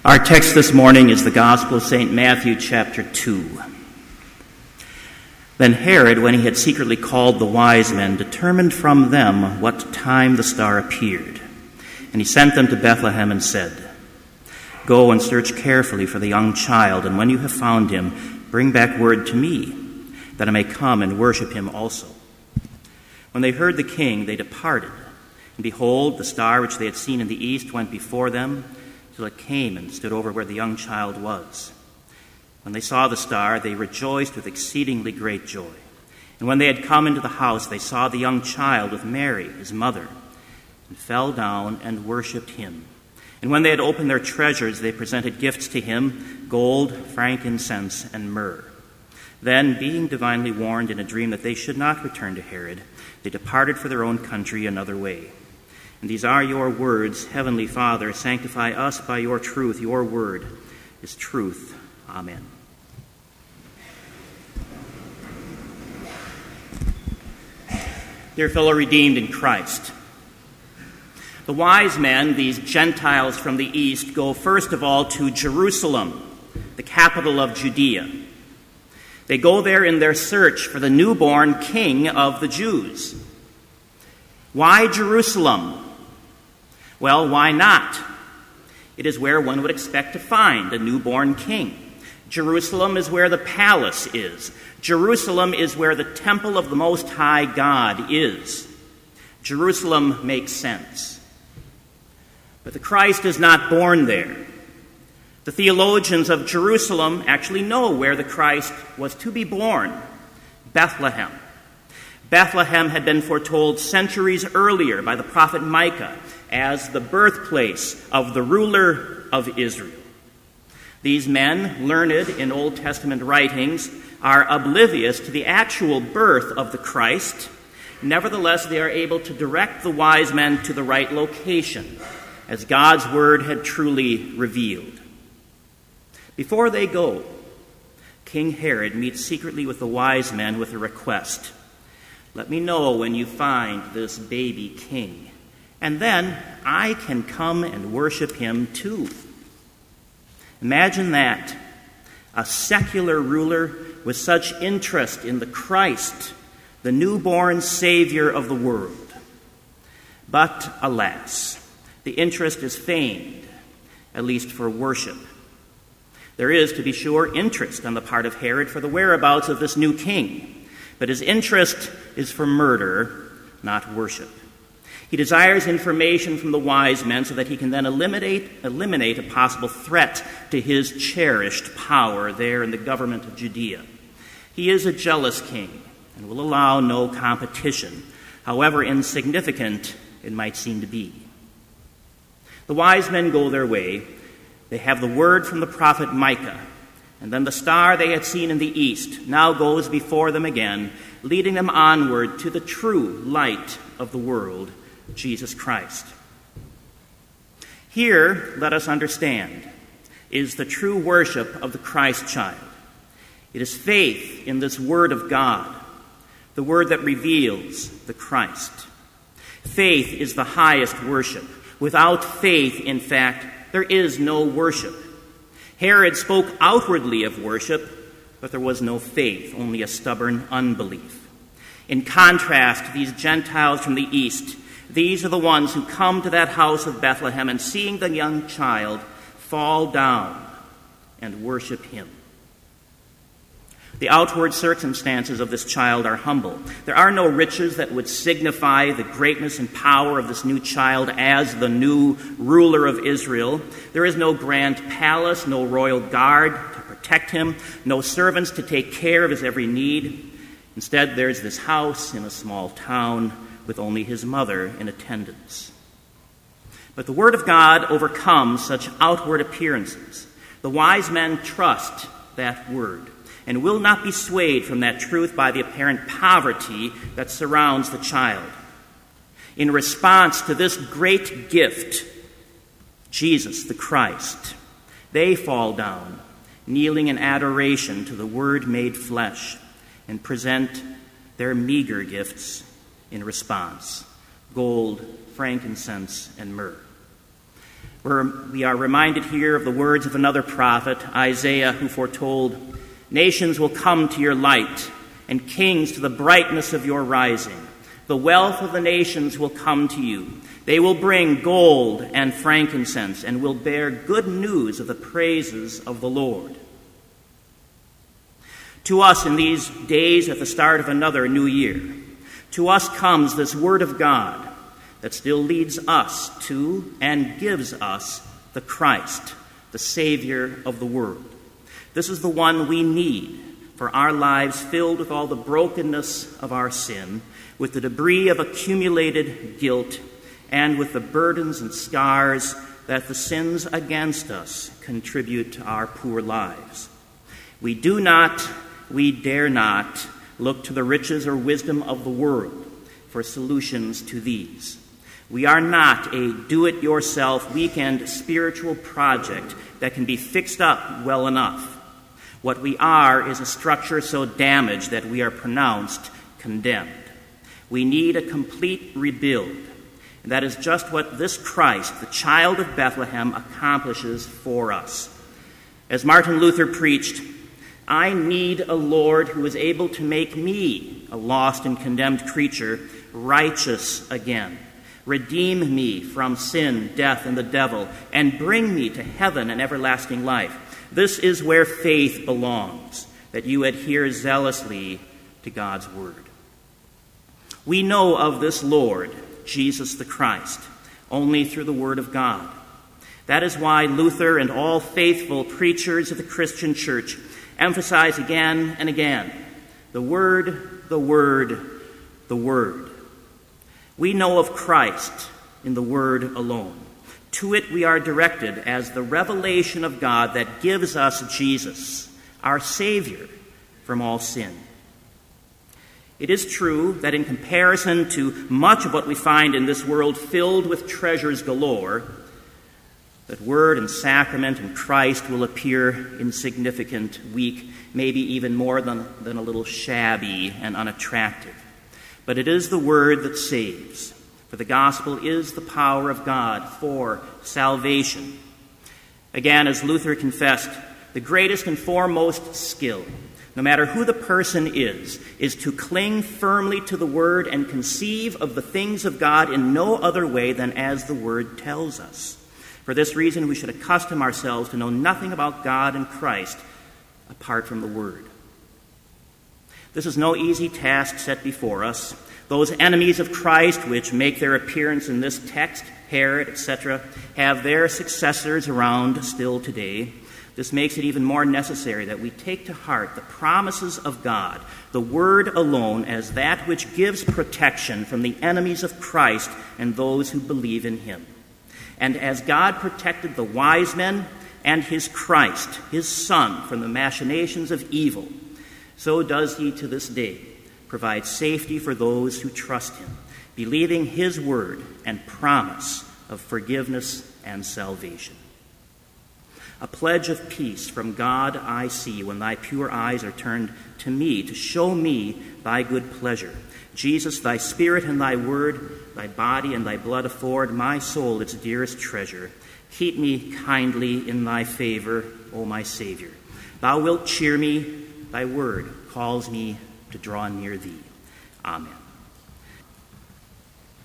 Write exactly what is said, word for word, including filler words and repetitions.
Our text this morning is the Gospel of Saint Matthew, chapter two. Then Herod, when he had secretly called the wise men, determined from them what time the star appeared. And he sent them to Bethlehem and said, "Go and search carefully for the young child, and when you have found him, bring back word to me, that I may come and worship him also." When they heard the king, they departed. And behold, the star which they had seen in the east went before them, till it came and stood over where the young child was. When they saw the star, they rejoiced with exceedingly great joy. And when they had come into the house, they saw the young child with Mary, his mother, and fell down and worshipped him. And when they had opened their treasures, they presented gifts to him, gold, frankincense, and myrrh. Then, being divinely warned in a dream that they should not return to Herod, they departed for their own country another way. And these are your words, Heavenly Father, sanctify us by your truth. Your word is truth. Amen. Dear fellow redeemed in Christ, the wise men, these Gentiles from the east, go first of all to Jerusalem, the capital of Judea. They go there in their search for the newborn king of the Jews. Why Jerusalem? Well, why not? It is where one would expect to find a newborn king. Jerusalem is where the palace is. Jerusalem is where the temple of the Most High God is. Jerusalem makes sense. But the Christ is not born there. The theologians of Jerusalem actually know where the Christ was to be born: Bethlehem. Bethlehem had been foretold centuries earlier by the prophet Micah as the birthplace of the ruler of Israel. These men, learned in Old Testament writings, are oblivious to the actual birth of the Christ. Nevertheless, they are able to direct the wise men to the right location, as God's word had truly revealed. Before they go, King Herod meets secretly with the wise men with a request. "Let me know when you find this baby king, and then I can come and worship him too." Imagine that, a secular ruler with such interest in the Christ, the newborn Savior of the world. But alas, the interest is feigned, at least for worship. There is, to be sure, interest on the part of Herod for the whereabouts of this new king, but his interest is for murder, not worship. He desires information from the wise men so that he can then eliminate, eliminate a possible threat to his cherished power there in the government of Judea. He is a jealous king and will allow no competition, however insignificant it might seem to be. The wise men go their way. They have the word from the prophet Micah, and then the star they had seen in the east now goes before them again, leading them onward to the true light of the world, Jesus Christ. Here, let us understand, is the true worship of the Christ child. It is faith in this word of God, the word that reveals the Christ. Faith is the highest worship. Without faith, in fact, there is no worship. Herod spoke outwardly of worship, but there was no faith, only a stubborn unbelief. In contrast, these Gentiles from the east, these are the ones who come to that house of Bethlehem and, seeing the young child, fall down and worship him. The outward circumstances of this child are humble. There are no riches that would signify the greatness and power of this new child as the new ruler of Israel. There is no grand palace, no royal guard to protect him, no servants to take care of his every need. Instead, there's this house in a small town with only his mother in attendance. But the word of God overcomes such outward appearances. The wise men trust that word and will not be swayed from that truth by the apparent poverty that surrounds the child. In response to this great gift, Jesus the Christ, they fall down, kneeling in adoration to the Word made flesh, and present their meager gifts in response: gold, frankincense, and myrrh. We're, we are reminded here of the words of another prophet, Isaiah, who foretold, "Nations will come to your light, and kings to the brightness of your rising. The wealth of the nations will come to you. They will bring gold and frankincense, and will bear good news of the praises of the Lord." To us in these days at the start of another new year, to us comes this word of God that still leads us to and gives us the Christ, the Savior of the world. This is the one we need for our lives filled with all the brokenness of our sin, with the debris of accumulated guilt, and with the burdens and scars that the sins against us contribute to our poor lives. We do not, we dare not look to the riches or wisdom of the world for solutions to these. We are not a do-it-yourself weekend spiritual project that can be fixed up well enough. What we are is a structure so damaged that we are pronounced condemned. We need a complete rebuild, and that is just what this Christ, the child of Bethlehem, accomplishes for us. As Martin Luther preached, "I need a Lord who is able to make me, a lost and condemned creature, righteous again. Redeem me from sin, death, and the devil, and bring me to heaven and everlasting life. This is where faith belongs, that you adhere zealously to God's word." We know of this Lord, Jesus the Christ, only through the word of God. That is why Luther and all faithful preachers of the Christian church emphasize again and again, the word, the word, the word. We know of Christ in the word alone. To it we are directed as the revelation of God that gives us Jesus, our Savior from all sin. It is true that in comparison to much of what we find in this world filled with treasures galore, that word and sacrament and Christ will appear insignificant, weak, maybe even more than, than a little shabby and unattractive. But it is the word that saves, for the gospel is the power of God for salvation. Again, as Luther confessed, the greatest and foremost skill, no matter who the person is, is to cling firmly to the word and conceive of the things of God in no other way than as the word tells us. For this reason, we should accustom ourselves to know nothing about God and Christ apart from the word. This is no easy task set before us. Those enemies of Christ which make their appearance in this text, Herod, et cetera, have their successors around still today. This makes it even more necessary that we take to heart the promises of God, the word alone, as that which gives protection from the enemies of Christ and those who believe in him. And as God protected the wise men and his Christ, his Son, from the machinations of evil, so does he to this day provide safety for those who trust him, believing his word and promise of forgiveness and salvation. A pledge of peace from God I see when thy pure eyes are turned to me to show me thy good pleasure. Jesus, thy spirit and thy word, thy body and thy blood afford my soul its dearest treasure. Keep me kindly in thy favor, O my Savior. Thou wilt cheer me, thy word calls me to draw near thee. Amen.